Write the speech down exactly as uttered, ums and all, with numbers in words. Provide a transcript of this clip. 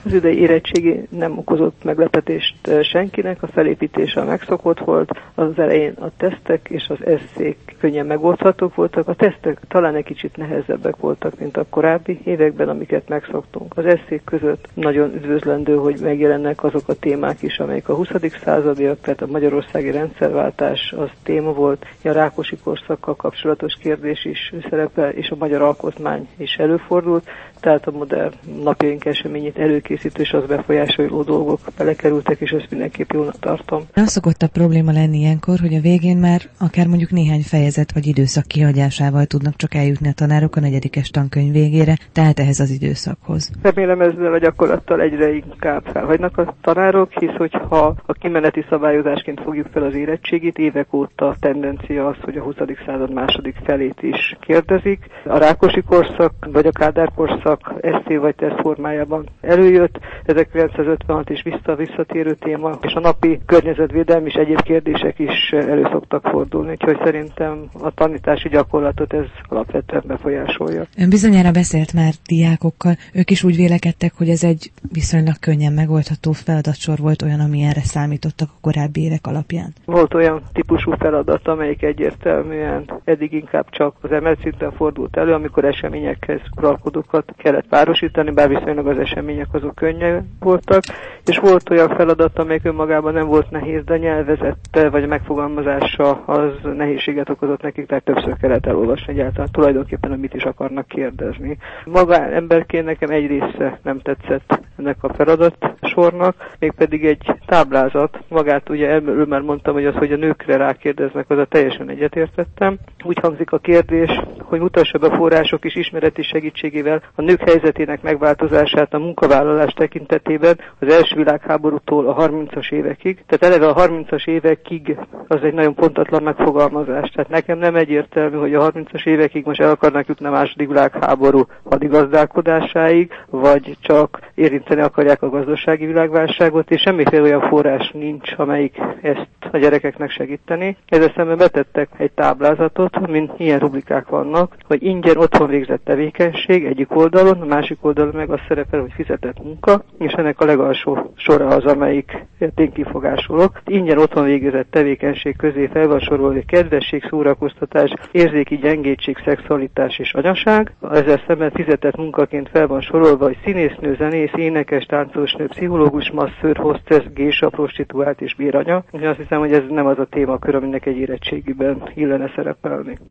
Az idei érettségi nem okozott meglepetést senkinek, a felépítése megszokott volt, az elején a tesztek és az esszék könnyen megoldhatók voltak, a tesztek talán egy kicsit nehezebbek voltak, mint a korábbi években, amiket megszoktunk. Az esszék között nagyon üdvözlendő, hogy megjelennek azok a témák is, amelyek a huszadik századiak, tehát a magyarországi rendszerváltás az téma volt, a Rákosi korszakkal kapcsolatos kérdés is szerepel, és a magyar alkotmány is előfordult, tehát a modern napjaink eseményét előkészítő és az befolyásoló dolgok belekerültek, és ezt mindenképp jónak tartom. Nem szokott a probléma lenni ilyenkor, hogy a végén már akár mondjuk néhány fejezet vagy időszak kihagyásával tudnak csak eljutni a tanárok a negyedikes tankönyv végére, tehát ehhez az időszakhoz. Remélem ezzel a gyakorlattal egyre inkább felhagynak a tanárok, hisz hogyha a kimeneti szabályozásként fogjuk fel az érettségit, évek óta tendencia az, hogy a huszadik század második felét is kérdezik. A Rákosi korszak vagy a Kádár korszak esszé vagy teszt formájában előjött, ezerkilencszázötvenhat is vissza visszatérő téma, és a napi környezetvédelmi és egyéb kérdések is elő szoktak fordulni, úgyhogy szerintem a tanítási gyakorlatot ez alapvetően befolyásolja. Ön bizonyára beszélt már diákokkal, ők is úgy vélekedtek, hogy ez egy viszonylag könnyen megoldható feladatsor volt, olyan, amilyenre számítottak a korábbi évek alapján. Volt olyan típusú feladat, amelyik egyértelműen eddig inkább csak az emelt szinten fordult elő, amikor eseményekhez uralkodókat kellett párosítani, bár viszonylag az események azok könnyen voltak, és volt olyan feladat, amelyik önmagában nem volt nehéz, de a nyelvezette vagy a megfogalmazása az nehézséget okozott nekik, tehát többször kellett elolvasni egyáltalán tulajdonképpen, hogy mit is akarnak kérdezni. Maga emberként nekem egy része nem tetszett ennek a feladatsornak, mégpedig egy táblázat. Magát ugye előbb már mondtam, hogy az, hogy a nőkre rákérdeznek, az a teljesen egyetértettem. Úgy hangzik a kérdés, hogy mutassa be a források és ismereti segítségével a nők helyzetének megváltozását a munkavállalás tekintetében az első világháborútól a harmincas évekig. Tehát eleve a harmincas évekig az egy nagyon pontatlan megfogalmazás. Tehát nekem nem egyértelmű, hogy a harmincas évekig most el akarnak jutni a második világháború hadigazdálkodásáig, vagy csak érinteni akarják a gazdasági világválságot, és semmiféle olyan forrás nincs, amelyik ezt a gyerekeknek segíteni. Ezzel szemben betettek egy táblázatot, mint ilyen rubrikák vannak, hogy ingyen otthon végzett tevékenység egyik oldalon, a másik oldalon meg az szerepel, hogy fizetett munka, és ennek a legalsó sora az, amelyik én kifogásolok. Ingyen otthon végzett tevékenység közé fel van sorolva kedvesség, szórakoztatás, érzéki gyengétség, szexualitás és anyaság. Ezzel szemben fizetett munkaként fel van sorolva, hogy színésznő, zenész, énekes, táncolósnő, pszichológus, masszőr, hostess, gésa, prostituált és béranya. Én azt hiszem, hogy ez nem az a témakör, aminek egy érettségiben illene szerepelni.